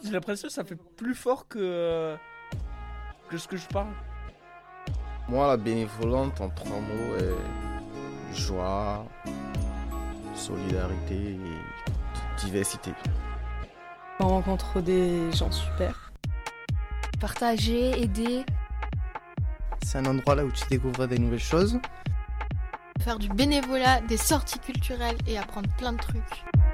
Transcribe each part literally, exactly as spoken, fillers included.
J'ai l'impression que ça fait plus fort que, que ce que je parle. Moi, la bénévolente, en trois mots, est joie, solidarité et diversité. On rencontre des gens super. Partager, aider. C'est un endroit là où tu découvres des nouvelles choses. Faire du bénévolat, des sorties culturelles et apprendre plein de trucs.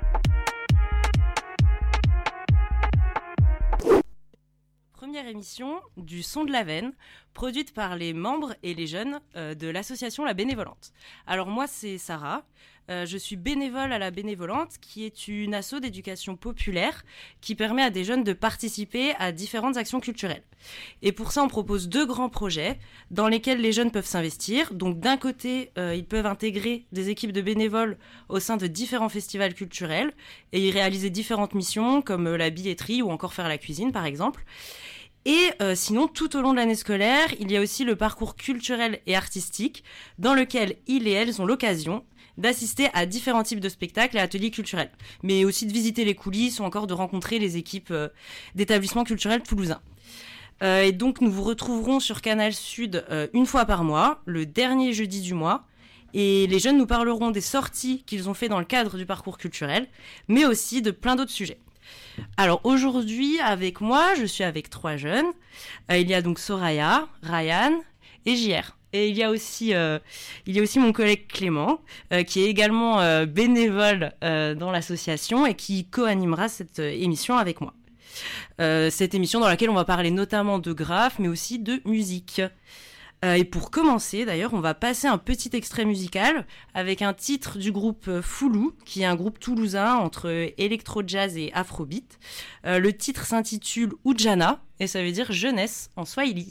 Première émission du Son de la Veine, produite par les membres et les jeunes euh, de l'association La Bénévolente. Alors moi, c'est Sarah. Euh, je suis bénévole à La Bénévolente, qui est une asso d'éducation populaire qui permet à des jeunes de participer à différentes actions culturelles. Et pour ça, on propose deux grands projets dans lesquels les jeunes peuvent s'investir. Donc d'un côté, euh, ils peuvent intégrer des équipes de bénévoles au sein de différents festivals culturels et y réaliser différentes missions comme euh, la billetterie ou encore faire la cuisine, par exemple. Et euh, sinon, tout au long de l'année scolaire, il y a aussi le parcours culturel et artistique dans lequel ils et elles ont l'occasion d'assister à différents types de spectacles et ateliers culturels, mais aussi de visiter les coulisses ou encore de rencontrer les équipes euh, d'établissements culturels toulousains. Euh, et donc, nous vous retrouverons sur Canal Sud euh, une fois par mois, le dernier jeudi du mois, et les jeunes nous parleront des sorties qu'ils ont fait dans le cadre du parcours culturel, mais aussi de plein d'autres sujets. Alors aujourd'hui, avec moi, je suis avec trois jeunes. Euh, il y a donc Soraya, Ryan et J R. Et il y a aussi, euh, il y a aussi mon collègue Clément, euh, qui est également euh, bénévole euh, dans l'association et qui co-animera cette euh, émission avec moi. Euh, cette émission dans laquelle on va parler notamment de graphes, mais aussi de musique. Euh, et pour commencer, d'ailleurs, on va passer un petit extrait musical avec un titre du groupe Foulou, qui est un groupe toulousain entre électro-jazz et afrobeat. Euh, le titre s'intitule Ujana, et ça veut dire jeunesse en swahili.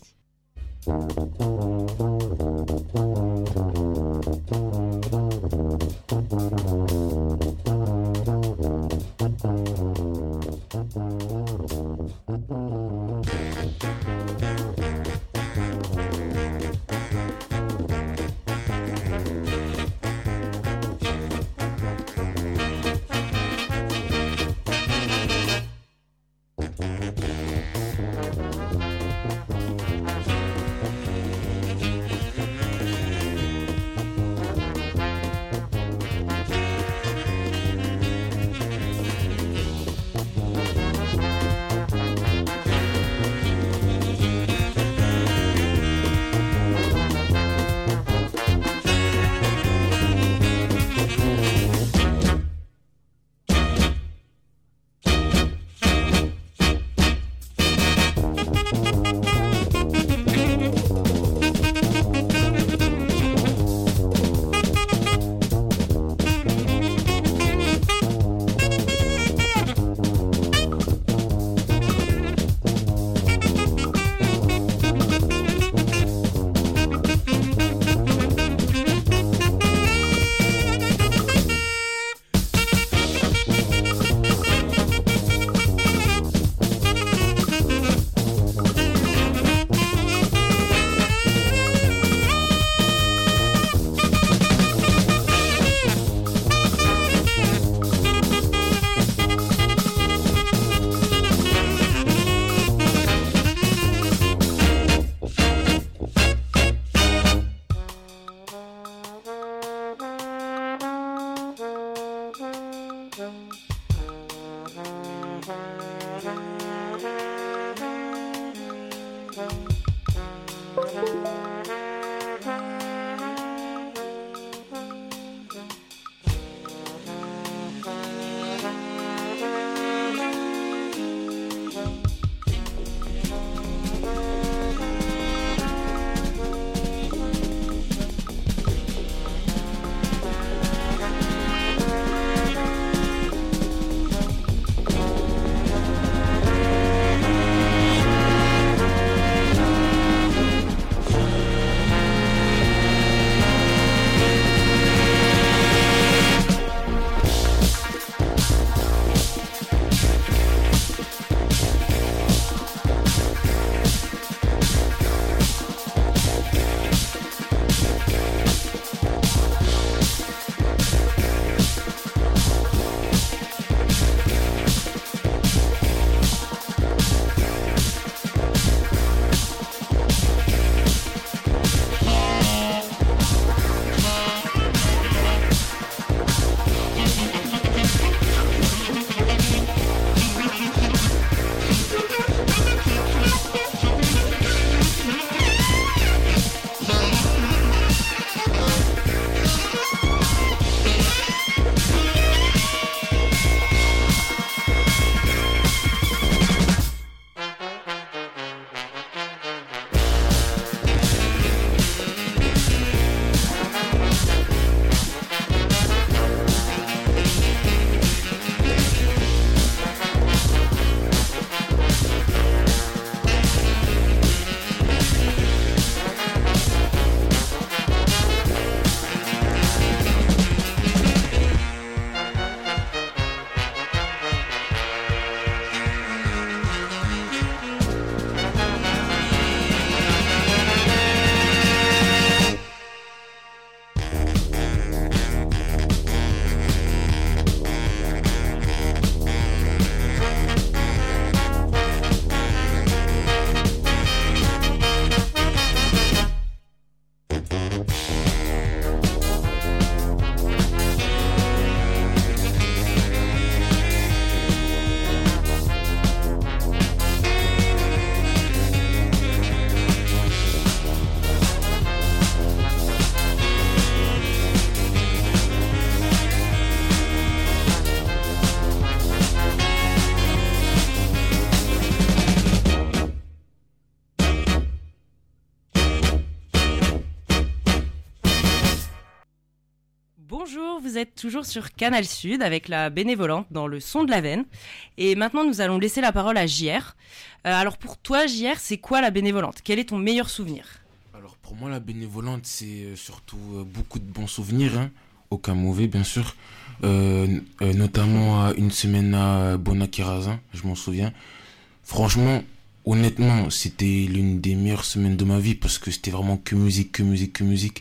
Bonjour, vous êtes toujours sur Canal Sud avec la Bénévolante dans le son de la veine. Et maintenant, nous allons laisser la parole à J R. Euh, alors pour toi, J R, c'est quoi la Bénévolante ? Quel est ton meilleur souvenir ? Alors pour moi, la Bénévolante, c'est surtout euh, beaucoup de bons souvenirs, hein. Aucun mauvais, bien sûr. Euh, euh, notamment à une semaine à Bonakiraza, je m'en souviens. Franchement, honnêtement, c'était l'une des meilleures semaines de ma vie parce que c'était vraiment que musique, que musique, que musique.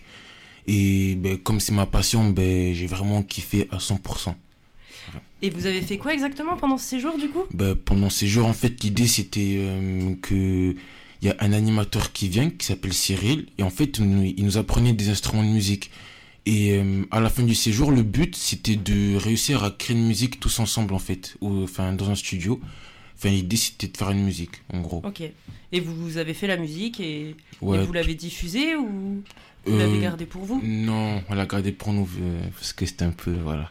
Et ben, comme c'est ma passion, ben, j'ai vraiment kiffé à cent pour cent. Voilà. Et vous avez fait quoi exactement pendant ce séjour du coup ? Ben, pendant ce séjour, en fait, l'idée c'était euh, que il y a un animateur qui vient, qui s'appelle Cyril, et en fait, il nous, il nous apprenait des instruments de musique. Et euh, à la fin du séjour, le but c'était de réussir à créer une musique tous ensemble, en fait, ou, enfin, dans un studio. Enfin, l'idée c'était de faire une musique, en gros. Ok. Et vous, vous avez fait la musique et, Ouais, et vous l'avez diffusée ou vous l'avez gardée pour vous ? Non, on l'a gardée pour nous euh, parce que c'était un peu, voilà.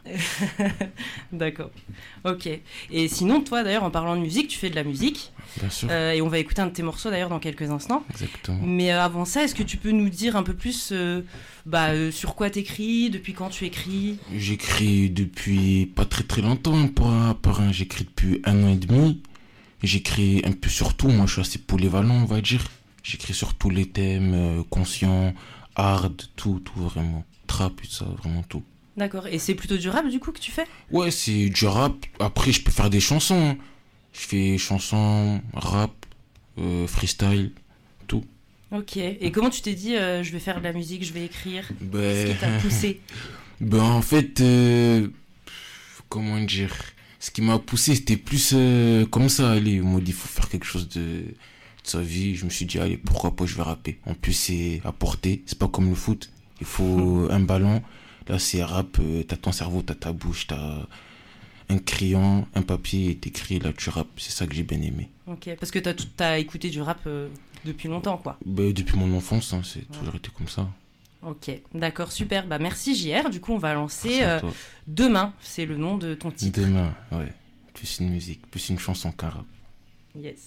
D'accord. Ok. Et sinon, toi d'ailleurs, en parlant de musique, tu fais de la musique. Bien sûr. Euh, et on va écouter un de tes morceaux d'ailleurs dans quelques instants. Exactement. Mais euh, avant ça, est-ce que tu peux nous dire un peu plus euh, bah, euh, sur quoi t'écris, depuis quand tu écris ? J'écris depuis pas très très longtemps, pour un, pour un, j'écris depuis un an et demi. J'écris un peu sur tout, moi je suis assez polyvalent, on va dire. J'écris sur tous les thèmes, euh, conscient, hard, tout, tout vraiment. Trap, tout ça, vraiment tout. D'accord. Et c'est plutôt du rap du coup que tu fais ? Ouais, c'est du rap. Après, je peux faire des chansons, hein. Je fais chansons, rap, euh, freestyle, tout. Ok. Et comment tu t'es dit, euh, je vais faire de la musique, je vais écrire ? Ben... Qu'est-ce qui t'a poussé ? Ben en fait, euh, comment dire, ce qui m'a poussé c'était plus euh, comme ça, allez, on m'a dit il faut faire quelque chose de, de sa vie, je me suis dit allez pourquoi pas je vais rapper, en plus c'est à portée, c'est pas comme le foot, il faut un ballon, là c'est rap, euh, t'as ton cerveau, t'as ta bouche, t'as un crayon, un papier et t'écris, là tu rappes, c'est ça que j'ai bien aimé. Ok, parce que t'as, tout- t'as écouté du rap euh, depuis longtemps quoi. Ben, depuis mon enfance, hein, c'est toujours été comme ça. Ok, d'accord, super. Bah merci J R. Du coup, on va lancer Merci à euh, toi. Demain. C'est le nom de ton titre. Demain, ouais, plus une musique, plus une chanson qu'un rap. Yes.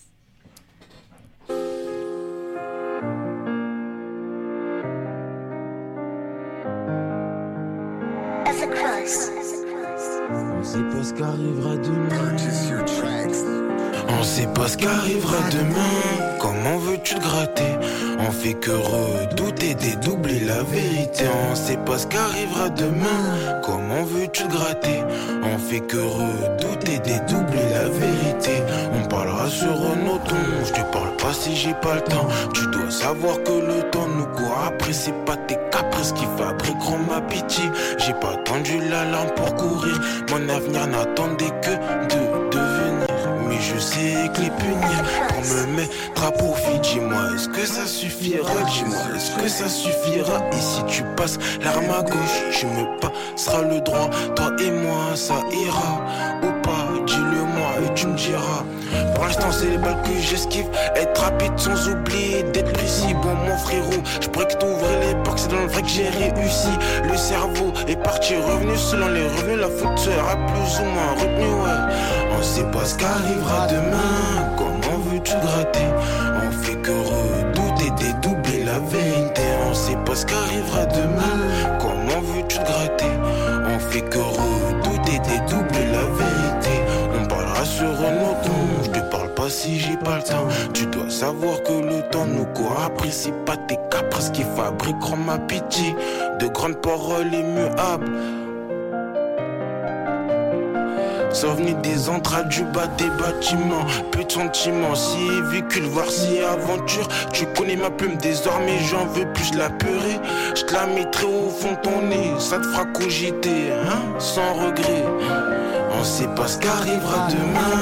On sait pas ce qu'arrivera demain. On sait pas ce qu'arrivera demain. Comment veux-tu te gratter? On fait que redouter, dédoubler la vérité. On sait pas ce qu'arrivera demain. Comment veux-tu te gratter? On fait que redouter, dédoubler la vérité. On parlera sur un autre ton. Je te parle pas si j'ai pas le temps. Tu dois savoir que le temps nous court après. C'est pas tes caprices qui fabriqueront ma pitié. J'ai pas attendu l'alarme pour courir. Mon avenir n'attendait que de devenir. Mais je sais que les punir pour me mettre à profit. Dis-moi, est-ce que ça suffira? Dis-moi, est-ce que ça suffira? Et si tu passes l'arme à gauche, tu me passeras le droit. Toi et moi, ça ira ou pas? Dis-le-moi et tu me diras. Pour l'instant, c'est les balles que j'esquive. Être rapide sans oublier d'être précis. Bon, mon frérot, je pourrais que t'ouvrir les portes. C'est dans le vrai que j'ai réussi. Le cerveau est parti, revenu selon les revenus. La faute sera plus ou moins retenue, ouais. On sait pas ce qu'arrivera demain. Comment veux-tu gratter? On fait que redouter, dédoubler la vérité. On sait pas ce qu'arrivera demain. Comment veux-tu gratter? On fait que redouter, dédoubler la vérité. On parlera sur un autre ton. Je te parle pas si j'ai pas le temps. Tu dois savoir que le temps nous court après. C'est pas tes caprices qui fabriqueront ma pitié. De grandes paroles immuables. Souvenir des entrailles du bas des bâtiments. Peu de sentiments, si véhicule, voire si aventure. Tu connais ma plume désormais, j'en veux plus la purée. Je te la mettrai au fond de ton nez. Ça te fera cogiter, hein, sans regret. On sait pas ce qu'arrivera demain.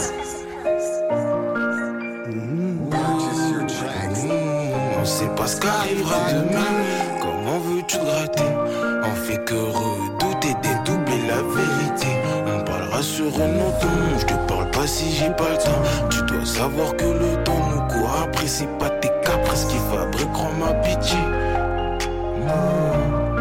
On sait pas ce qu'arrivera demain. Comment veux-tu te gratter? On fait que redouter, dédoubler la vérité. On parlera sur un autre ton. Je te parle pas si j'ai pas le temps. Tu dois savoir que le temps nous court après. C'est pas tes caprices qui fabriqueront ma pitié. Mmh.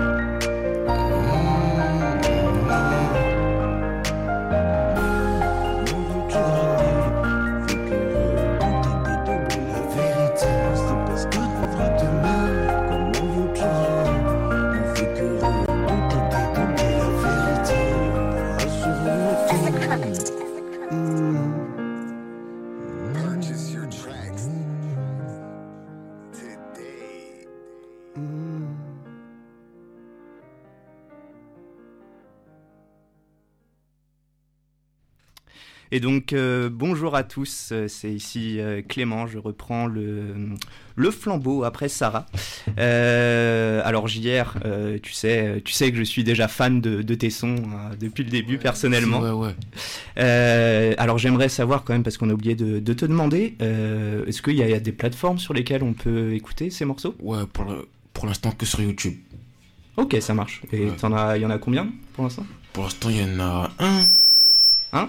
Et donc, euh, bonjour à tous, euh, c'est ici euh, Clément, je reprends le, le flambeau après Sarah. Euh, alors J R, euh, tu, sais, tu sais que je suis déjà fan de, de tes sons hein, depuis le début, ouais, personnellement. Ouais, ouais. Euh, alors j'aimerais savoir quand même, parce qu'on a oublié de, de te demander, euh, est-ce qu'il y, y a des plateformes sur lesquelles on peut écouter ces morceaux ? Ouais, pour, le, pour l'instant que sur YouTube. Ok, ça marche. Et Ouais. t'en as, il y en a combien pour l'instant ? Pour l'instant, il y en a un. Hein ?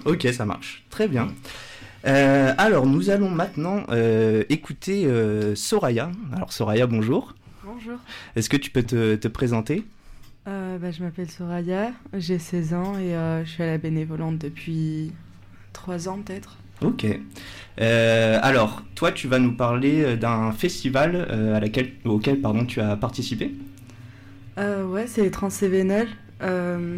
Ok, ça marche. Très bien. Euh, alors, nous allons maintenant euh, écouter euh, Soraya. Alors, Soraya, bonjour. Bonjour. Est-ce que tu peux te, te présenter ? Euh, bah, je m'appelle Soraya, j'ai seize ans et euh, je suis à la bénévolente depuis trois ans peut-être. Ok. Euh, alors, toi, tu vas nous parler d'un festival euh, à laquelle, auquel pardon, tu as participé ? Euh, ouais, c'est les Transcévénales. Euh...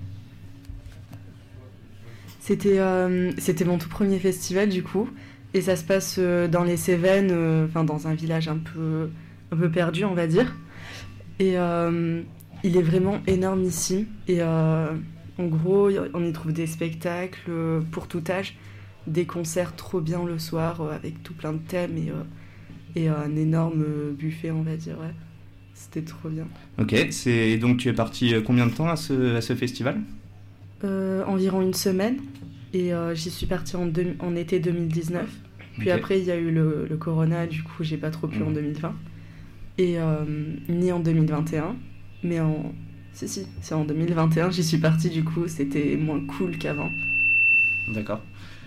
C'était, euh, c'était mon tout premier festival du coup, et ça se passe euh, dans les Cévennes, enfin euh, dans un village un peu, un peu perdu on va dire. Et euh, il est vraiment énormissime. Et euh, en gros, on y trouve des spectacles euh, pour tout âge, des concerts trop bien le soir euh, avec tout plein de thèmes et, euh, et un énorme buffet on va dire. Ouais. C'était trop bien. Ok, c'est donc tu es parti combien de temps à ce, à ce festival ? euh, Environ une semaine. Et euh, j'y suis partie en, deux, en été deux mille dix-neuf. Puis Ok. après, il y a eu le, le corona, du coup, j'ai pas trop pu Mmh. en deux mille vingt. Et euh, ni en deux mille vingt et un, mais en... Si, si, c'est en deux mille vingt et un, j'y suis partie, du coup, c'était moins cool qu'avant. D'accord.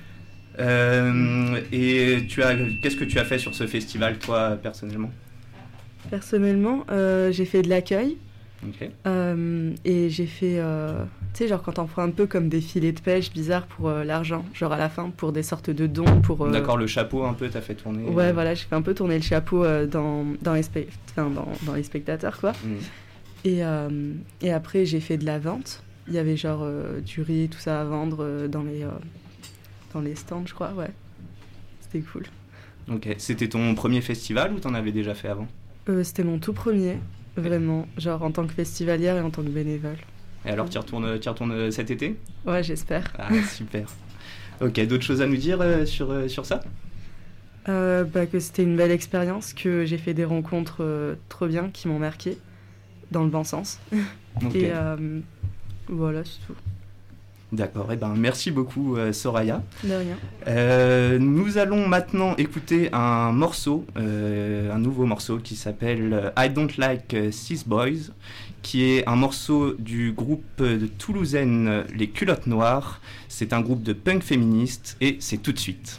Euh, et tu as, qu'est-ce que tu as fait sur ce festival, toi, personnellement ? Personnellement, euh, j'ai fait de l'accueil. Ok. Euh, et j'ai fait, euh, tu sais, genre quand on prend un peu comme des filets de pêche bizarres pour euh, l'argent, genre à la fin, pour des sortes de dons. Pour, euh... D'accord, le chapeau un peu, t'as fait tourner. Ouais, euh... voilà, j'ai fait un peu tourner le chapeau euh, dans, dans, les spe... enfin, dans, dans les spectateurs, quoi. Mmh. Et, euh, et après, j'ai fait de la vente. Il y avait genre euh, du riz, tout ça à vendre euh, dans, les, euh, dans les stands, je crois, ouais. C'était cool. Ok, c'était ton premier festival ou t'en avais déjà fait avant ? Euh, c'était mon tout premier. Vraiment, genre en tant que festivalière et en tant que bénévole. Et alors, tu y retournes, tu y retournes cet été ? Ouais, j'espère. Ah, super. Ok, d'autres choses à nous dire euh, sur, euh, sur ça ? euh, bah, Que c'était une belle expérience, que j'ai fait des rencontres euh, trop bien qui m'ont marqué, dans le bon sens. Ok. Et euh, voilà, c'est tout. D'accord, eh ben, merci beaucoup euh, Soraya. De rien. Euh, nous allons maintenant écouter un morceau, euh, un nouveau morceau qui s'appelle I Don't Like Cis Boys, qui est un morceau du groupe de Toulousaine Les Culottes Noires. C'est un groupe de punk féministe et c'est tout de suite.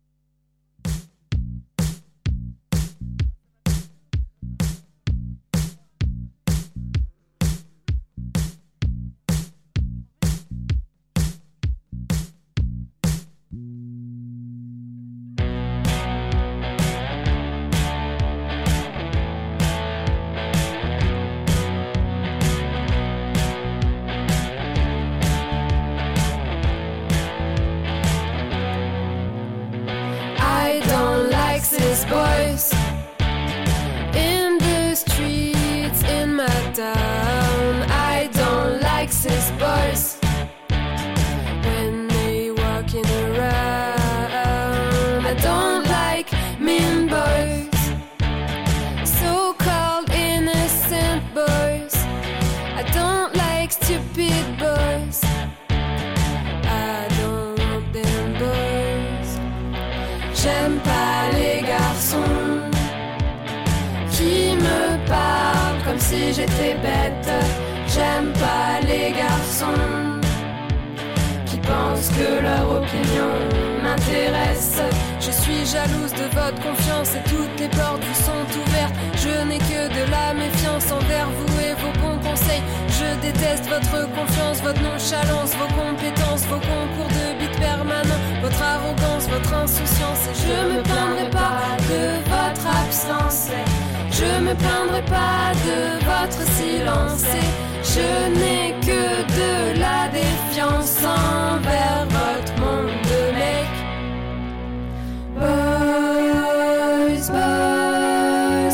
Boys in the streets in my town. I don't like cis boys when they walking around. I don't like mean boys, so-called innocent boys. I don't like stupid boys. I don't want them boys. J'aime pas les garçons qui me parlent comme si j'étais bête. J'aime pas les garçons qui pensent que leur opinion m'intéresse. Je suis jalouse de votre confiance et toutes les portes vous sont ouvertes. Je n'ai que de la méfiance envers vous et vos bons conseils. Je déteste votre confiance, votre nonchalance, vos compétences, vos concours de bits permanents, votre arrogance, votre insouciance. Et je me plaindrai pas de votre absence, je me plaindrai pas de votre silence. Et je n'ai que de la défiance envers votre monde de mecs. Boys, boys,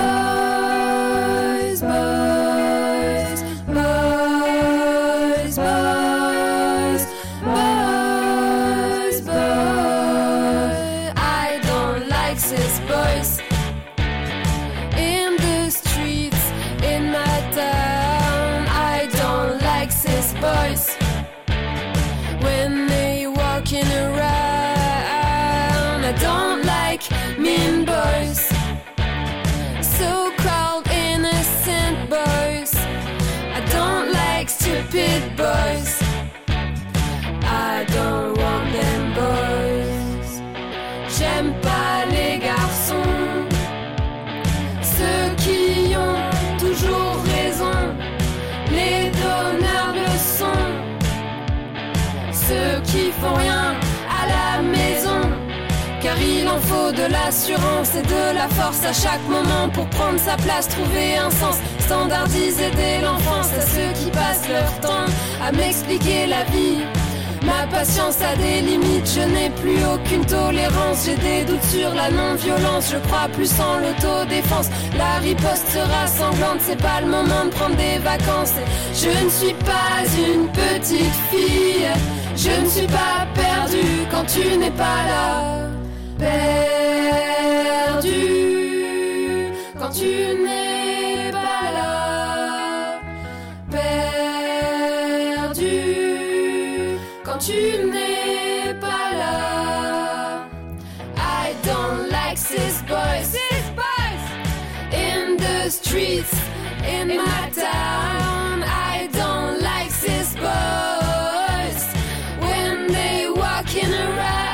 boys, boys, boys, boys, boys, I don't like mean boys, so-called innocent boys. I don't like stupid boys, I don't want them boys. J'aime pas les garçons, ceux qui ont toujours raison, les donneurs de leçons, ceux qui font rien à la maison. Car il en faut de l'assurance et de la force à chaque moment pour prendre sa place, trouver un sens, standardiser dès l'enfance. À ceux qui passent leur temps à m'expliquer la vie, ma patience a des limites, je n'ai plus aucune tolérance. J'ai des doutes sur la non-violence, je crois plus en l'autodéfense. La riposte sera sanglante, c'est pas le moment de prendre des vacances. Je ne suis pas une petite fille, je ne suis pas perdue quand tu n'es pas là. Perdu quand tu n'es pas là. Perdu quand tu n'es pas là. I don't like cis boys, cis boys in the streets in my town. I don't like cis boys when they walking around.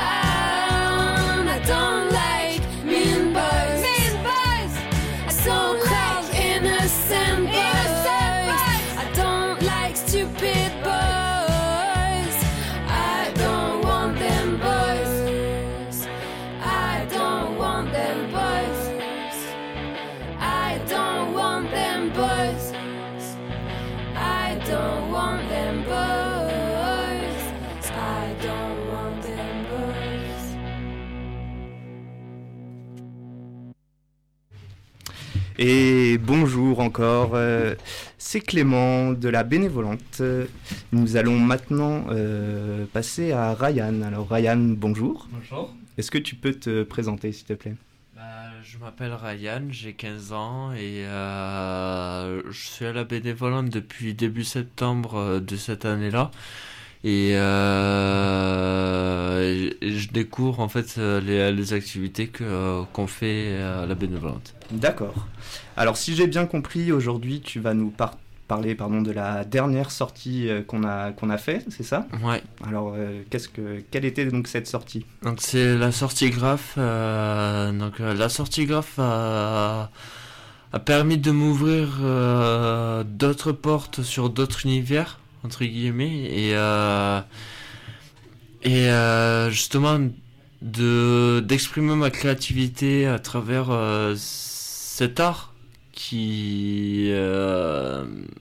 Don't like mean boys, mean boys, so-called innocent boys. I don't like stupid boys, I don't want them boys, I don't want them boys, I don't want them boys, I don't want them boys, I don't want them boys. Et bonjour encore, euh, c'est Clément de la Bénévolente. Nous allons maintenant euh, passer à Ryan. Alors Ryan, bonjour. Bonjour. Est-ce que tu peux te présenter s'il te plaît ? Bah, je m'appelle Ryan, j'ai quinze ans et euh, je suis à la Bénévolente depuis début septembre de cette année-là. Et, euh, et je découvre en fait les, les activités que, qu'on fait à la Bénévolente. D'accord. Alors si j'ai bien compris, aujourd'hui tu vas nous par- parler pardon, de la dernière sortie euh, qu'on a, qu'on a fait, c'est ça ? Ouais. Alors euh, qu'est-ce que, quelle était donc cette sortie ? Donc c'est la sortie graphe. Euh, donc euh, la sortie graphe a, a permis de m'ouvrir euh, d'autres portes sur d'autres univers, entre guillemets, et, euh, et euh, justement de, d'exprimer ma créativité à travers euh, cet art qui, euh,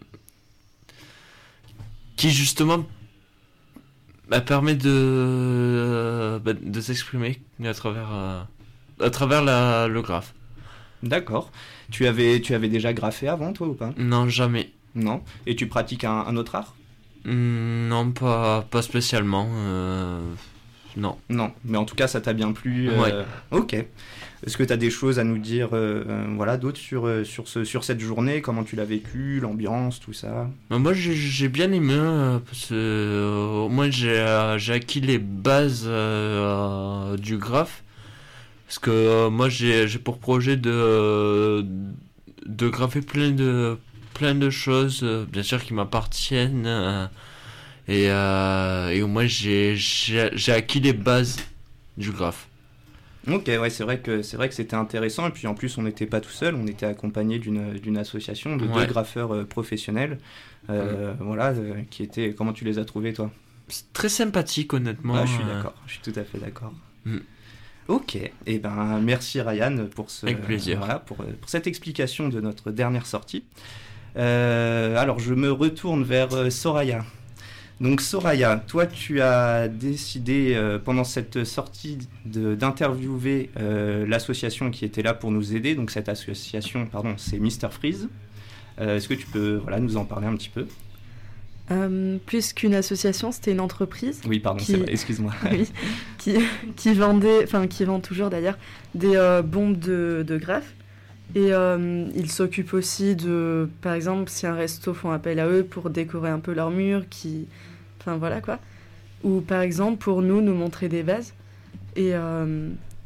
qui justement bah, permet de, bah, de s'exprimer à travers, euh, à travers la, le graphe. D'accord. Tu avais, tu avais déjà graphé avant, toi, ou pas ? Non, jamais. Non. Et tu pratiques un, un autre art ? Non, pas, pas spécialement. Euh, non. Non, mais en tout cas, ça t'a bien plu. Euh, ouais. Ok. Est-ce que tu as des choses à nous dire euh, voilà, d'autres sur, euh, sur, ce, sur cette journée ? Comment tu l'as vécu, l'ambiance, tout ça ? Moi, j'ai, j'ai bien aimé, euh, parce que euh, au moins, j'ai, euh, j'ai acquis les bases euh, du graphe. Parce que euh, moi, j'ai, j'ai pour projet de, de grapher plein de... plein de choses, euh, bien sûr, qui m'appartiennent, euh, et, euh, et au moins j'ai, j'ai, j'ai acquis les bases du graphe. Ok, ouais, c'est vrai que c'est vrai que c'était intéressant, et puis en plus on n'était pas tout seul, on était accompagné d'une d'une association de ouais. deux graffeurs euh, professionnels, euh, mmh. voilà, euh, qui étaient. Comment tu les as trouvés, toi ? C'est très sympathique, honnêtement. Ah, je suis euh... d'accord, je suis tout à fait d'accord. Mmh. Ok, et eh ben merci Ryan pour ce, avec plaisir. Euh, voilà, pour pour cette explication de notre dernière sortie. Euh, alors je me retourne vers euh, Soraya. Donc Soraya, toi tu as décidé euh, pendant cette sortie de, d'interviewer euh, l'association qui était là pour nous aider. Donc cette association, pardon, c'est Mister Freeze. Euh, est-ce que tu peux voilà, nous en parler un petit peu ? Euh, plus qu'une association, c'était une entreprise. Oui, pardon, qui... c'est vrai, excuse-moi. oui, qui, qui vendait, enfin qui vend toujours d'ailleurs, des euh, bombes de, de graphe. Et euh, ils s'occupent aussi de, par exemple, si un resto font appel à eux pour décorer un peu leurs murs, qui... enfin voilà quoi. Ou par exemple, pour nous, nous montrer des bases. Et euh,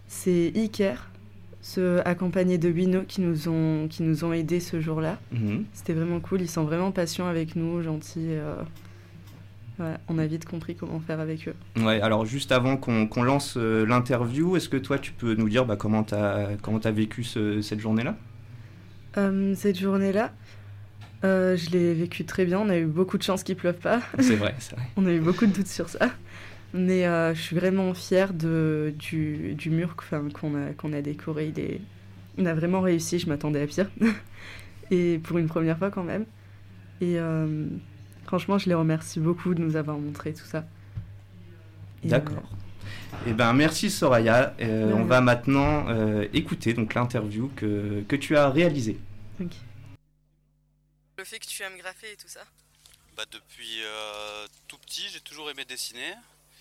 c'est Iker, ce, accompagné de Wino, qui nous ont, qui nous ont aidés ce jour-là. Mmh. C'était vraiment cool, ils sont vraiment patients avec nous, gentils. Euh, voilà, on a vite compris comment faire avec eux. Ouais, alors juste avant qu'on, qu'on lance euh, l'interview, est-ce que toi tu peux nous dire bah, comment tu as comment t'as vécu ce, cette journée-là ? euh, Cette journée-là, euh, je l'ai vécue très bien, on a eu beaucoup de chance qu'il ne pleuve pas. C'est vrai, c'est vrai. On a eu beaucoup de doutes sur ça. Mais euh, je suis vraiment fière de, du, du mur qu'on a, qu'on a décoré. Il, est, il a vraiment réussi, je m'attendais à pire. Et pour une première fois quand même. Et euh, franchement, je les remercie beaucoup de nous avoir montré tout ça. Et D'accord. Euh... Eh ben, merci Soraya. Euh, ouais, on ouais. va maintenant euh, écouter donc, l'interview que, que tu as réalisée. Okay. Le fait que tu aimes graffer et tout ça ? Bah, depuis euh, tout petit, j'ai toujours aimé dessiner.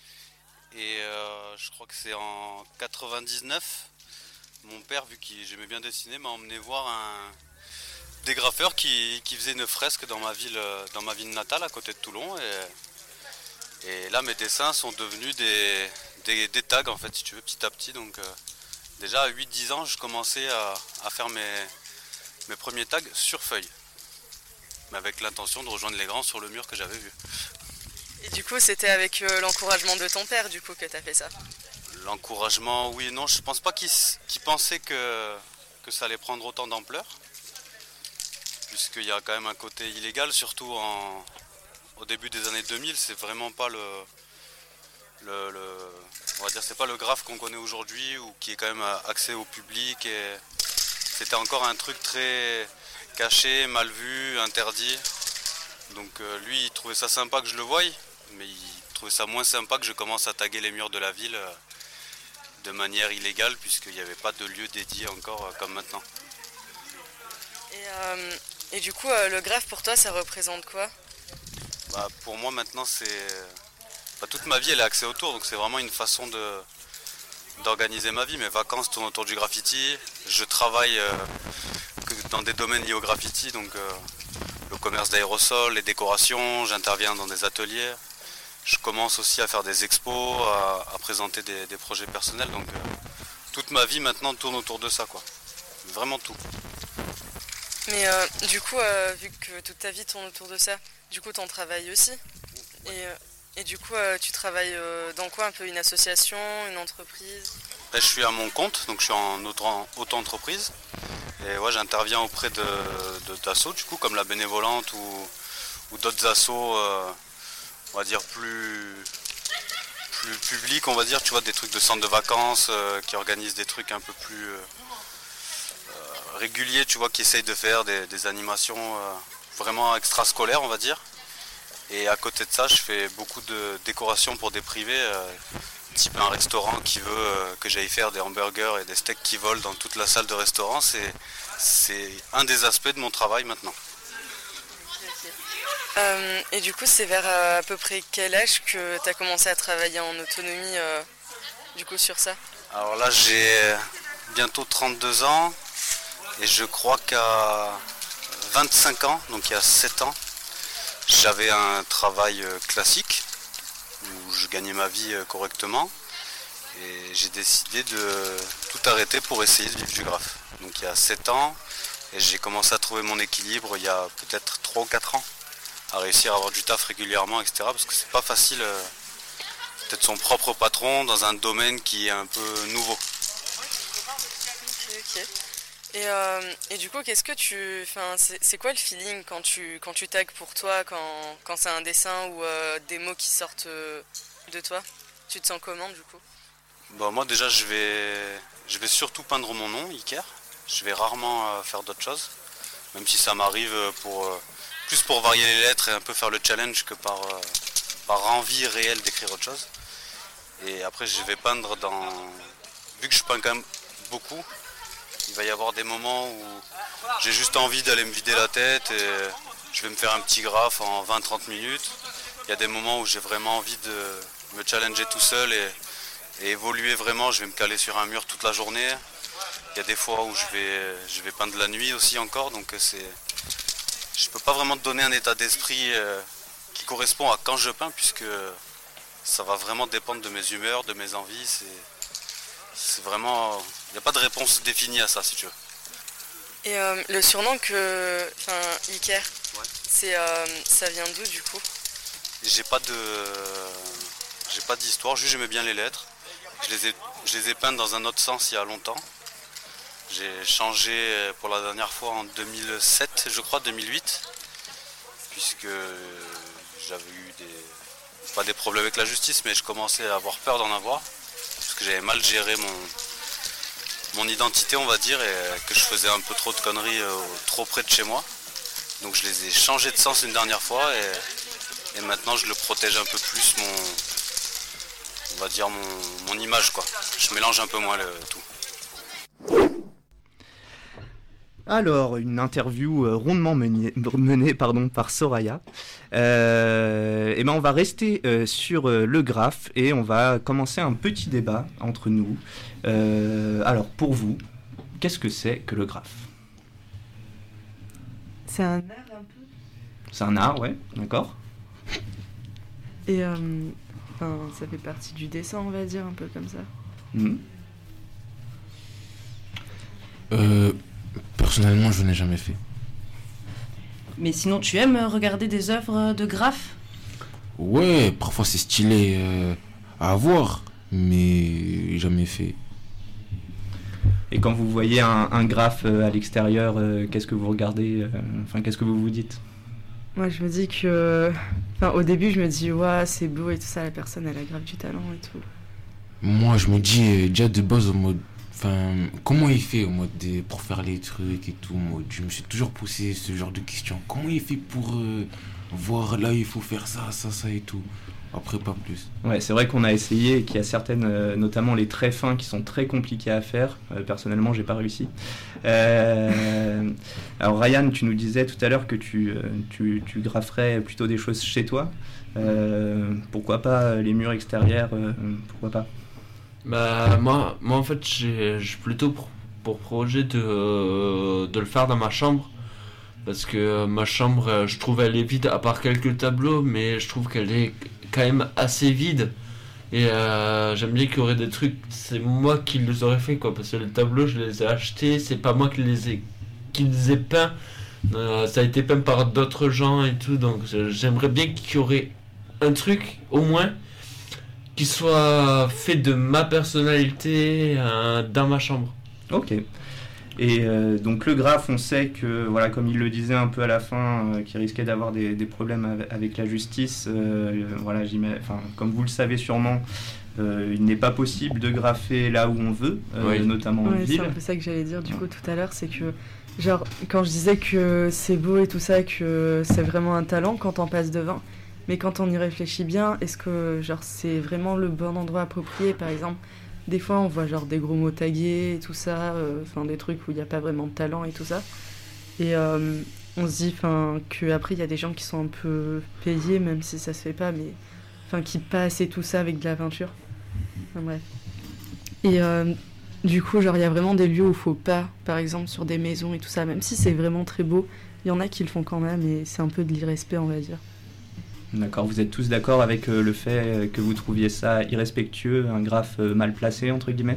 Et euh, je crois que c'est en quatre-vingt-dix-neuf, mon père, vu que j'aimais bien dessiner, m'a emmené voir un dégraffeur qui, qui faisait une fresque dans ma ville, dans ma ville natale, à côté de Toulon. Et, et là, mes dessins sont devenus des, des, des tags, en fait, si tu veux, petit à petit. Donc, euh, déjà à huit dix ans, je commençais à, à faire mes, mes premiers tags sur feuille, mais avec l'intention de rejoindre les grands sur le mur que j'avais vu. Et du coup, c'était avec euh, l'encouragement de ton père, du coup, que t'as fait ça ? L'encouragement, oui et non. Je pense pas qu'il, qu'il pensait que, que ça allait prendre autant d'ampleur. Puisqu'il y a quand même un côté illégal, surtout en, au début des années deux mille. C'est vraiment pas le... le, le on va dire, c'est pas le graphe qu'on connaît aujourd'hui, ou qui est quand même accès au public. Et c'était encore un truc très caché, mal vu, interdit. Donc euh, lui, il trouvait ça sympa que je le voie. Mais il trouvait ça moins sympa que je commence à taguer les murs de la ville euh, de manière illégale, puisqu'il n'y avait pas de lieu dédié encore euh, comme maintenant. Et, euh, et du coup, euh, le graphe pour toi, ça représente quoi ? Bah, pour moi maintenant, c'est... Bah, toute ma vie elle est axée autour, donc c'est vraiment une façon de... d'organiser ma vie. Mes vacances tournent autour du graffiti. Je travaille euh, dans des domaines liés au graffiti, donc euh, le commerce d'aérosols, les décorations, j'interviens dans des ateliers. Je commence aussi à faire des expos, à, à présenter des, des projets personnels. Donc euh, toute ma vie maintenant tourne autour de ça, quoi. Vraiment tout. Mais euh, du coup, euh, vu que toute ta vie tourne autour de ça, du coup, t'en travailles aussi. Et, euh, et du coup, euh, tu travailles euh, dans quoi ? Un peu une association, une entreprise ? Là, je suis à mon compte, donc je suis en auto- auto-entreprise. Et ouais, j'interviens auprès de, de, d'assos, du coup, comme la Bénévolente ou, ou d'autres assos, euh, on va dire, plus, plus publics, on va dire, tu vois, des trucs de centres de vacances, euh, qui organisent des trucs un peu plus euh, euh, réguliers, tu vois, qui essayent de faire des, des animations euh, vraiment extrascolaires, on va dire. Et à côté de ça, je fais beaucoup de décorations pour des privés, euh, type un restaurant qui veut euh, que j'aille faire des hamburgers et des steaks qui volent dans toute la salle de restaurant. C'est, c'est un des aspects de mon travail maintenant. Euh, et du coup, c'est vers euh, à peu près quel âge que tu as commencé à travailler en autonomie euh, du coup sur ça ? Alors là, j'ai bientôt trente-deux ans et je crois qu'à vingt-cinq ans, donc il y a sept ans, j'avais un travail classique où je gagnais ma vie correctement et j'ai décidé de tout arrêter pour essayer de vivre du graphe. Donc il y a sept ans et j'ai commencé à trouver mon équilibre il y a peut-être trois ou quatre ans, à réussir à avoir du taf régulièrement, et cetera. Parce que c'est pas facile euh, d'être son propre patron dans un domaine qui est un peu nouveau. Ok, ok. Et, euh, et du coup, qu'est-ce que tu, enfin, c'est, c'est quoi le feeling quand tu, quand tu tags pour toi, quand, quand c'est un dessin ou euh, des mots qui sortent euh, de toi ? Tu te sens comment du coup ? Bon, moi déjà, je vais, je vais surtout peindre mon nom, Iker. Je vais rarement euh, faire d'autres choses, même si ça m'arrive pour euh, plus pour varier les lettres et un peu faire le challenge que par, euh, par envie réelle d'écrire autre chose. Et après, je vais peindre dans, vu que je peins quand même beaucoup. Il va y avoir des moments où j'ai juste envie d'aller me vider la tête et je vais me faire un petit graphe en vingt à trente minutes. Il y a des moments où j'ai vraiment envie de me challenger tout seul et, et évoluer vraiment. Je vais me caler sur un mur toute la journée. Il y a des fois où je vais, je vais peindre la nuit aussi encore. Donc c'est, je ne peux pas vraiment te donner un état d'esprit qui correspond à quand je peins, puisque ça va vraiment dépendre de mes humeurs, de mes envies. C'est, c'est vraiment... Il n'y a pas de réponse définie à ça, si tu veux. Et euh, le surnom que... Enfin, Iker, ouais. c'est, euh, ça vient d'où du coup? J'ai pas de... J'ai pas d'histoire, juste j'aimais bien les lettres. Je les ai, je les ai peintes dans un autre sens il y a longtemps. J'ai changé pour la dernière fois en deux mille sept, je crois, deux mille huit. Puisque j'avais eu des... Pas des problèmes avec la justice, mais je commençais à avoir peur d'en avoir. Parce que j'avais mal géré mon... mon identité, on va dire, et que je faisais un peu trop de conneries euh, trop près de chez moi. Donc je les ai changés de sens une dernière fois et, et maintenant je le protège un peu plus, mon, on va dire mon, mon image, quoi. Je mélange un peu moins le tout. Alors, une interview euh, rondement menée, menée pardon, par Soraya. Euh, et ben on va rester euh, sur euh, le graphe et on va commencer un petit débat entre nous. Euh, alors, pour vous, qu'est-ce que c'est que le graphe? C'est un art un peu. C'est un art, ouais, d'accord. Et euh, enfin, ça fait partie du dessin, on va dire, un peu comme ça. Mmh. Euh, personnellement, je n'ai jamais fait. Mais sinon, tu aimes regarder des œuvres de graphes? Ouais, parfois c'est stylé euh, à voir, mais jamais fait. Et quand vous voyez un, un graphe à l'extérieur, euh, qu'est-ce que vous regardez, euh, enfin, qu'est-ce que vous vous dites? Moi, je me dis que... Enfin, au début, je me dis, ouais, c'est beau et tout ça, la personne, elle a grave du talent et tout. Moi, je me dis euh, déjà de base au mode... Enfin, comment il fait au mode de, pour faire les trucs et tout, mode, je me suis toujours posé ce genre de questions. Comment il fait pour euh, voir là, il faut faire ça, ça, ça et tout. Après, pas plus. Ouais, c'est vrai qu'on a essayé et qu'il y a certaines, euh, notamment les traits fins, qui sont très compliqués à faire. Euh, personnellement, j'ai pas réussi. Euh, alors, Ryan, tu nous disais tout à l'heure que tu, euh, tu, tu grafferais plutôt des choses chez toi. Euh, pourquoi pas les murs extérieurs euh, pourquoi pas? Bah, moi, moi, en fait, j'ai, j'ai plutôt pour, pour projet de, euh, de le faire dans ma chambre. Parce que euh, ma chambre, euh, je trouve elle est vide, à part quelques tableaux, mais je trouve qu'elle est quand même assez vide. Et euh, j'aime bien qu'il y aurait des trucs, c'est moi qui les aurais fait, quoi. Parce que les tableaux, je les ai achetés, c'est pas moi qui les ai, qui les ai peints. Euh, ça a été peint par d'autres gens et tout, donc j'aimerais bien qu'il y aurait un truc, au moins, qui soit fait de ma personnalité euh, dans ma chambre. Ok. Et euh, donc le graphe, on sait que, voilà, comme il le disait un peu à la fin, euh, qu'il risquait d'avoir des, des problèmes avec, avec la justice. Euh, voilà, enfin, comme vous le savez sûrement, euh, il n'est pas possible de graffer là où on veut, euh, oui. notamment en ouais, ville. C'est un peu ça que j'allais dire du coup tout à l'heure, c'est que, genre, quand je disais que c'est beau et tout ça, que c'est vraiment un talent quand on passe devant, mais quand on y réfléchit bien, est-ce que, genre, c'est vraiment le bon endroit approprié? Par exemple, des fois, on voit genre des gros mots tagués et tout ça, enfin euh, des trucs où il n'y a pas vraiment de talent et tout ça. Et euh, on se dit qu'après, il y a des gens qui sont un peu payés, même si ça se fait pas, mais enfin qui passent et tout ça avec de la peinture. Enfin, bref. Et euh, du coup, genre, il y a vraiment des lieux où il ne faut pas, par exemple, sur des maisons et tout ça, même si c'est vraiment très beau, il y en a qui le font quand même et c'est un peu de l'irrespect, on va dire. D'accord, vous êtes tous d'accord avec euh, le fait euh, que vous trouviez ça irrespectueux, un graphe euh, mal placé, entre guillemets?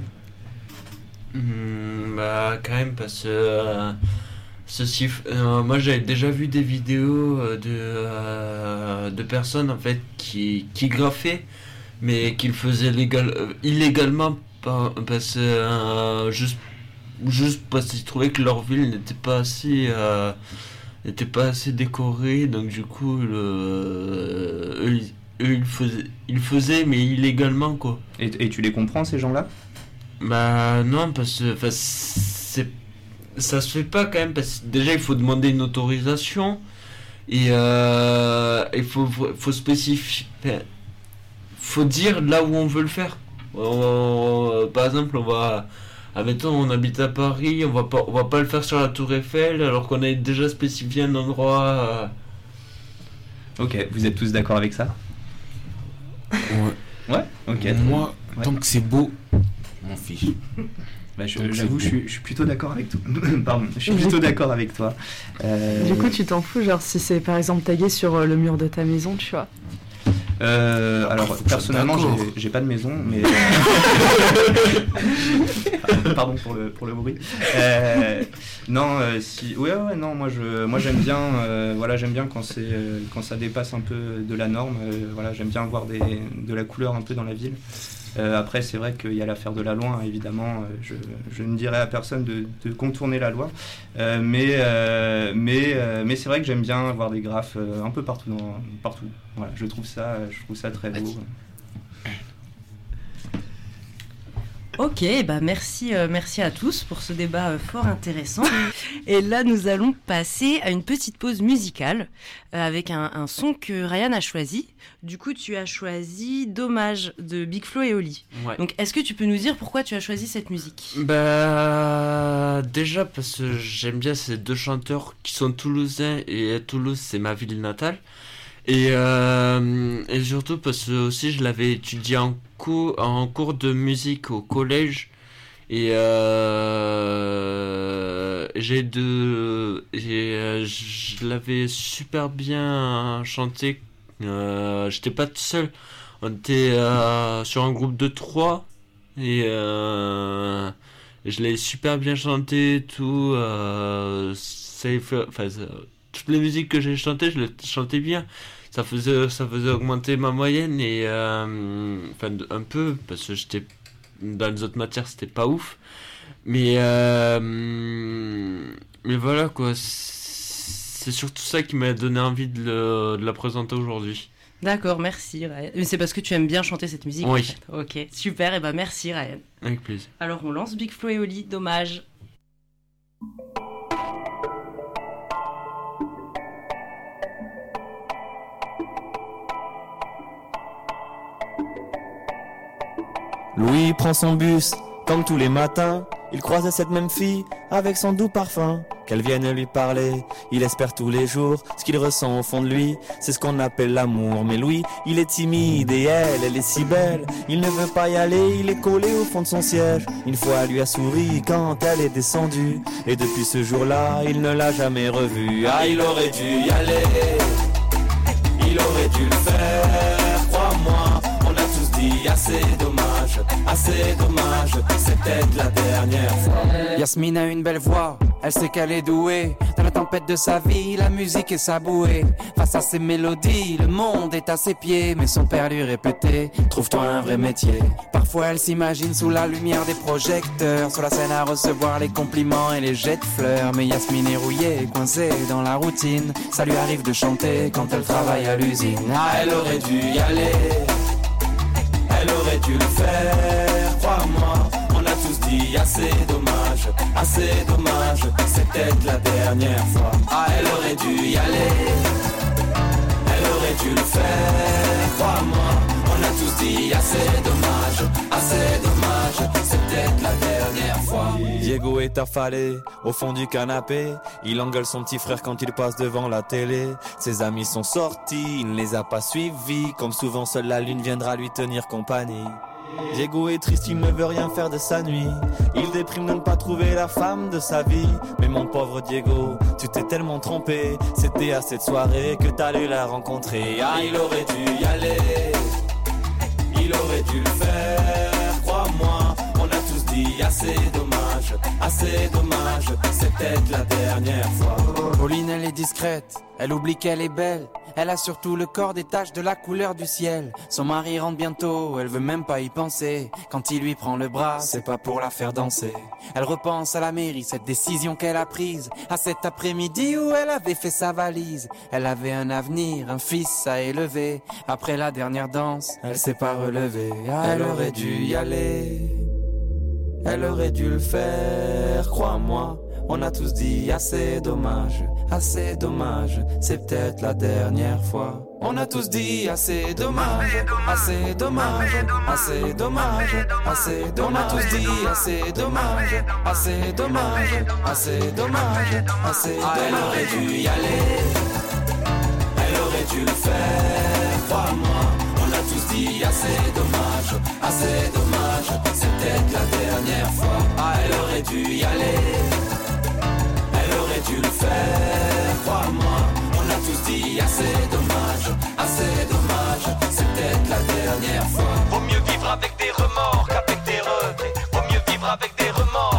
Mmh, bah, quand même, parce que euh, ceci, euh, moi j'avais déjà vu des vidéos euh, de, euh, de personnes en fait qui, qui graffaient, mais qui le faisaient légal, euh, illégalement, par, parce, euh, juste, juste parce qu'ils trouvaient que leur ville n'était pas assez. Euh, n'était pas assez décoré, donc du coup le, euh, eux, eux ils faisaient, ils faisaient mais illégalement, quoi. Et, et tu les comprends, ces gens-là? Bah non, parce que c'est, ça se fait pas quand même, parce que déjà il faut demander une autorisation et euh, il faut, faut spécifier, faut dire là où on veut le faire. On, par exemple, on va... Admettons, on habite à Paris, on va pas, on va pas le faire sur la Tour Eiffel, alors qu'on a déjà spécifié un endroit. Euh... Ok, vous êtes tous d'accord avec ça? Ouais. Ouais. Ok. Moi, ouais. Tant que c'est beau, je m'en fiche. Bah, je, j'avoue, je suis, je suis plutôt d'accord avec toi. Pardon, je suis plutôt d'accord avec toi. Euh... Du coup, tu t'en fous, genre si c'est par exemple tagué sur le mur de ta maison, tu vois? Euh, alors personnellement j'ai, j'ai pas de maison, mais Pardon pour le, pour le bruit. Euh, non, euh, si, ouais, ouais, non, moi, je, moi j'aime bien, euh, voilà, j'aime bien quand, c'est, euh, quand ça dépasse un peu de la norme. Euh, voilà, j'aime bien voir des, de la couleur un peu dans la ville. Euh, après, c'est vrai qu'il y a l'affaire de la loi, hein, évidemment. Euh, je, je ne dirais à personne de, de contourner la loi. Euh, mais, euh, mais, euh, mais c'est vrai que j'aime bien avoir des graphes euh, un peu partout. Dans, partout. Voilà, je trouve ça, je trouve ça très beau. Ok, bah merci, euh, merci à tous pour ce débat euh, fort intéressant. Et là, nous allons passer à une petite pause musicale euh, avec un, un son que Ryan a choisi. Du coup, tu as choisi Dommage de Big Flo et Oli. Ouais. Donc, est-ce que tu peux nous dire pourquoi tu as choisi cette musique ? Bah, déjà parce que j'aime bien ces deux chanteurs qui sont toulousains et Toulouse, c'est ma ville natale. Et, euh, et surtout parce que aussi je l'avais étudié en cours, en cours de musique au collège et euh, j'ai de, j'ai, euh, je l'avais super bien chanté. Euh, j'étais pas tout seul, on était euh, sur un groupe de trois et euh, je l'ai super bien chanté tout. Euh, c'est, enfin, toutes les musiques que j'ai chantées, je les chantais bien. Ça faisait, ça faisait augmenter ma moyenne et euh, enfin un peu parce que j'étais dans les autres matières, c'était pas ouf. Mais euh, mais voilà quoi. C'est surtout ça qui m'a donné envie de, le, de la présenter aujourd'hui. D'accord, merci Ryan. Mais c'est parce que tu aimes bien chanter cette musique. Oui. En fait. Ok, super. Et bah merci Ryan. Avec plaisir. Alors on lance Big Flo et Oli. Dommage. Louis prend son bus, comme tous les matins. Il croise cette même fille, avec son doux parfum. Qu'elle vienne lui parler, il espère tous les jours. Ce qu'il ressent au fond de lui, c'est ce qu'on appelle l'amour. Mais Louis, il est timide et elle, elle est si belle. Il ne veut pas y aller, il est collé au fond de son siège. Une fois, elle lui a souri quand elle est descendue. Et depuis ce jour-là, il ne l'a jamais revue. Ah, il aurait dû y aller, il aurait dû le faire, crois-moi. On a tous dit assez dommage, assez dommage, c'est peut-être la dernière fois. Yasmine a une belle voix, elle sait qu'elle est douée. Dans la tempête de sa vie, la musique est sa bouée. Face à ses mélodies, le monde est à ses pieds. Mais son père lui répétait, trouve-toi un vrai métier. Parfois elle s'imagine sous la lumière des projecteurs, sur la scène à recevoir les compliments et les jets de fleurs. Mais Yasmine est rouillée, coincée dans la routine. Ça lui arrive de chanter quand elle travaille à l'usine. Ah, elle aurait dû y aller, elle aurait dû le faire, crois-moi. On a tous dit assez dommage, assez dommage, c'est peut-être la dernière fois. Ah, elle aurait dû y aller, elle aurait dû le faire, crois-moi. On a tous dit assez dommage, assez dommage, c'est peut-être la dernière fois. Diego est affalé au fond du canapé. Il engueule son petit frère quand il passe devant la télé. Ses amis sont sortis, il ne les a pas suivis. Comme souvent, seule la lune viendra lui tenir compagnie. Diego est triste, il ne veut rien faire de sa nuit. Il déprime de ne pas trouver la femme de sa vie. Mais mon pauvre Diego, tu t'es tellement trompé. C'était à cette soirée que t'allais la rencontrer. Ah, il aurait dû y aller, il aurait dû le faire, crois-moi. On a tous dit assez dommage, assez dommage, c'est peut-être la dernière fois. Pauline elle est discrète, elle oublie qu'elle est belle. Elle a surtout le corps des taches de la couleur du ciel. Son mari rentre bientôt, elle veut même pas y penser. Quand il lui prend le bras, c'est pas pour la faire danser. Elle repense à la mairie, cette décision qu'elle a prise. À cet après-midi où elle avait fait sa valise. Elle avait un avenir, un fils à élever. Après la dernière danse, elle s'est pas relevée. Ah, elle aurait dû y aller, elle aurait dû le faire, crois-moi. On a tous dit assez dommage, assez dommage, c'est peut-être la dernière fois. On a tous dit assez dommage, assez dommage, assez dommage, assez dommage. On a tous dit assez dommage, assez dommage, assez dommage, assez dommage. Elle aurait dû y aller, elle aurait dû le faire, crois-moi. On a tous dit assez dommage, assez dommage, c'est peut-être la dernière fois. Ah, elle aurait dû y aller, elle aurait dû le faire, crois-moi. On a tous dit assez dommage, assez dommage, c'est peut-être la dernière fois. Vaut mieux vivre avec des remords qu'avec des regrets. Vaut mieux vivre avec des remords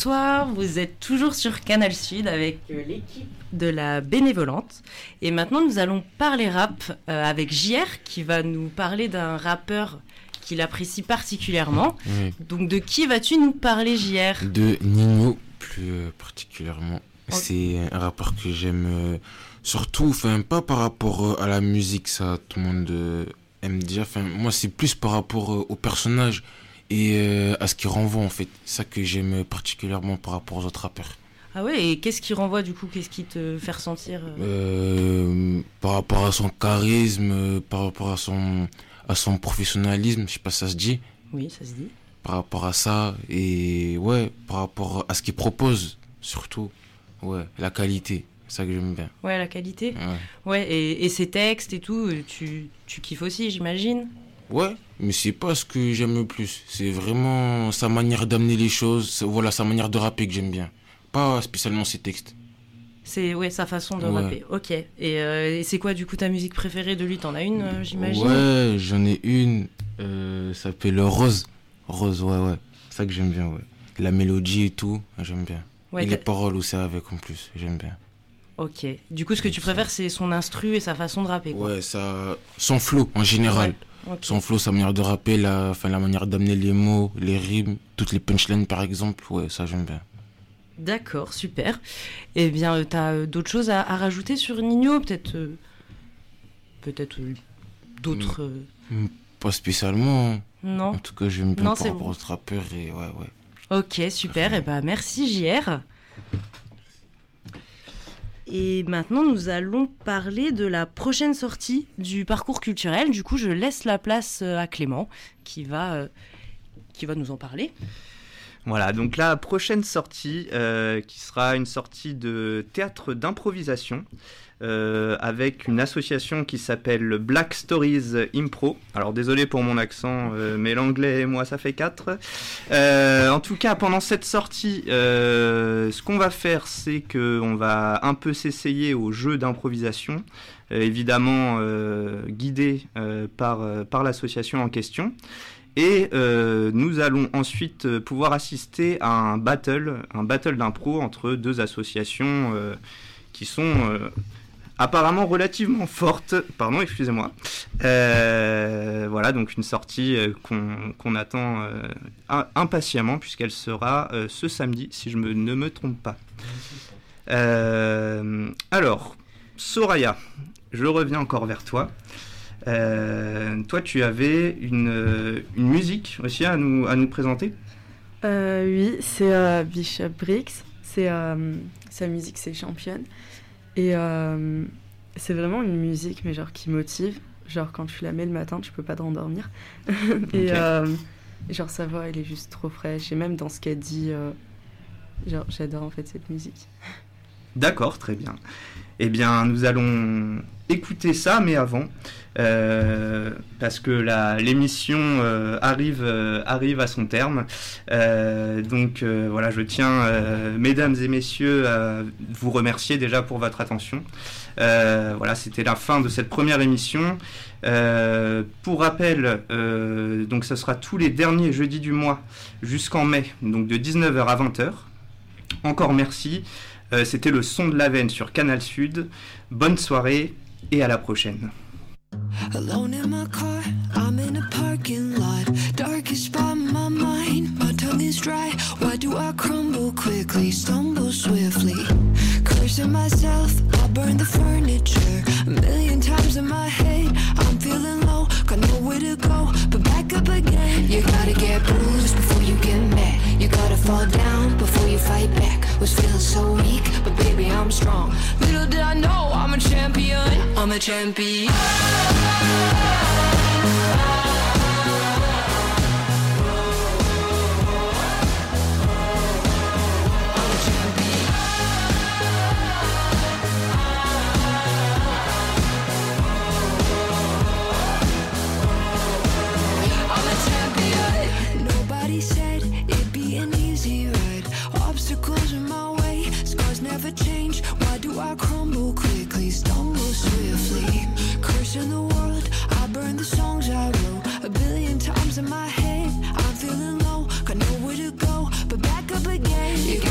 bonsoir, vous êtes toujours sur Canal Sud avec euh, l'équipe de la Bénévolente. Et maintenant, nous allons parler rap euh, avec J R qui va nous parler d'un rappeur qu'il apprécie particulièrement. Oui. Donc, de qui vas-tu nous parler, J R ? De Nino, plus euh, particulièrement. Okay. C'est un rappeur que j'aime euh, surtout, enfin, pas par rapport euh, à la musique, ça, tout le monde euh, aime dire. Enfin, moi, c'est plus par rapport euh, au personnage et euh, à ce qu'il renvoie, en fait. C'est ça que j'aime particulièrement par rapport aux autres rappeurs. Ah ouais, et qu'est-ce qu'il renvoie, du coup ? Qu'est-ce qui te fait ressentir euh... Euh, par rapport à son charisme, euh, par rapport à son, à son professionnalisme, je sais pas si ça se dit. Oui, ça se dit. Par rapport à ça, et ouais, par rapport à ce qu'il propose, surtout. Ouais, la qualité, c'est ça que j'aime bien. Ouais, la qualité. Ouais, ouais et, et ses textes et tout, tu, tu kiffes aussi, j'imagine ? Ouais, mais c'est pas ce que j'aime le plus. C'est vraiment sa manière d'amener les choses, voilà, sa manière de rapper que j'aime bien. Pas spécialement ses textes. C'est ouais, sa façon de ouais. rapper, ok. Et, euh, et c'est quoi du coup ta musique préférée de lui ? T'en as une, euh, j'imagine ? Ouais, j'en ai une, euh, ça s'appelle Rose. Rose, ouais, ouais. C'est ça que j'aime bien, ouais. La mélodie et tout, j'aime bien. Ouais, et les paroles aussi avec en plus, j'aime bien. Ok. Du coup, ce que tu préfères, c'est son instru et sa façon de rapper, quoi. Ouais, ça... son flow en général. Ouais. Okay. Son flow, sa manière de rapper, la, enfin, la manière d'amener les mots, les rimes, toutes les punchlines par exemple, ouais, ça j'aime bien. D'accord, super. Eh bien, euh, t'as euh, d'autres choses à, à rajouter sur Nino ? Peut-être euh, peut-être euh, d'autres... Euh... Pas spécialement. Non. En tout cas, j'aime bien non, par rapport aux rappeurs et ouais, ouais. Ok, super. Et eh ben, merci J R. Et maintenant, nous allons parler de la prochaine sortie du parcours culturel. Du coup, je laisse la place à Clément qui va, euh, qui va nous en parler. Voilà, donc la prochaine sortie, euh, qui sera une sortie de théâtre d'improvisation euh, avec une association qui s'appelle Black Stories Impro. Alors désolé pour mon accent, euh, mais l'anglais et moi ça fait quatre. Euh, en tout cas, pendant cette sortie, euh, ce qu'on va faire, c'est qu'on va un peu s'essayer au jeu d'improvisation, euh, évidemment euh, guidé euh, par, euh, par l'association en question. Et euh, nous allons ensuite euh, pouvoir assister à un battle, un battle d'impro entre deux associations euh, qui sont euh, apparemment relativement fortes. Pardon, excusez-moi. Euh, voilà, donc une sortie euh, qu'on, qu'on attend euh, impatiemment puisqu'elle sera euh, ce samedi, si je me, ne me trompe pas. Euh, alors, Soraya, je reviens encore vers toi. Euh, toi, tu avais une, une musique aussi à nous, à nous présenter ? euh, Oui, c'est euh, Bishop Briggs. C'est, euh, sa musique, c'est Championne. Et euh, c'est vraiment une musique, mais genre qui motive. Genre, quand tu la mets le matin, tu peux pas te rendormir. Et okay. euh, genre, sa voix, elle est juste trop fraîche. Et même dans ce qu'elle dit, euh, genre, j'adore en fait cette musique. D'accord, très bien. Eh bien, nous allons écouter ça, mais avant, euh, parce que la, l'émission euh, arrive, euh, arrive à son terme. Euh, donc euh, voilà, je tiens, euh, mesdames et messieurs, à vous remercier déjà pour votre attention. Euh, voilà, c'était la fin de cette première émission. Euh, pour rappel, euh, donc ce sera tous les derniers jeudis du mois jusqu'en mai, donc de dix-neuf heures à vingt heures. Encore merci. Euh, c'était le son de la veine sur Canal Sud. Bonne soirée et à la prochaine. Alone in my car, I'm in a parking lot. Darkest spot in my mind, my tongue is dry. Why do I crumble quickly, stumble swiftly? Cursing myself, I burn the furniture. A million times in my head, I'm feeling low, got nowhere to go, but back up again. You gotta get bruised before you get mad. You gotta fall down before you fight back. Was feeling so weak, but baby I'm strong. Little did I know I'm a champion, I'm a champion. Nobody said it'd be an easy ride. Obstacles in my way, scars never change. Why do I crumble quickly, stumble swiftly? Cursing the world, I burn the songs I wrote. A billion times in my head, I'm feeling low, got nowhere to go, but back up again. You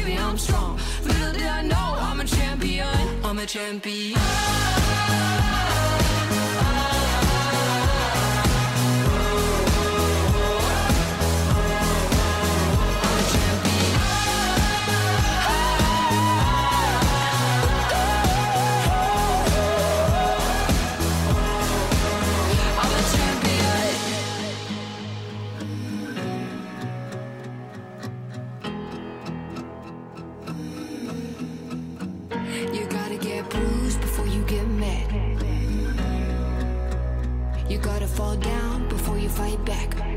baby, I'm strong. Little did I know I'm a champion. I'm a champion. You gotta get bruised before you get mad. You gotta fall down before you fight back.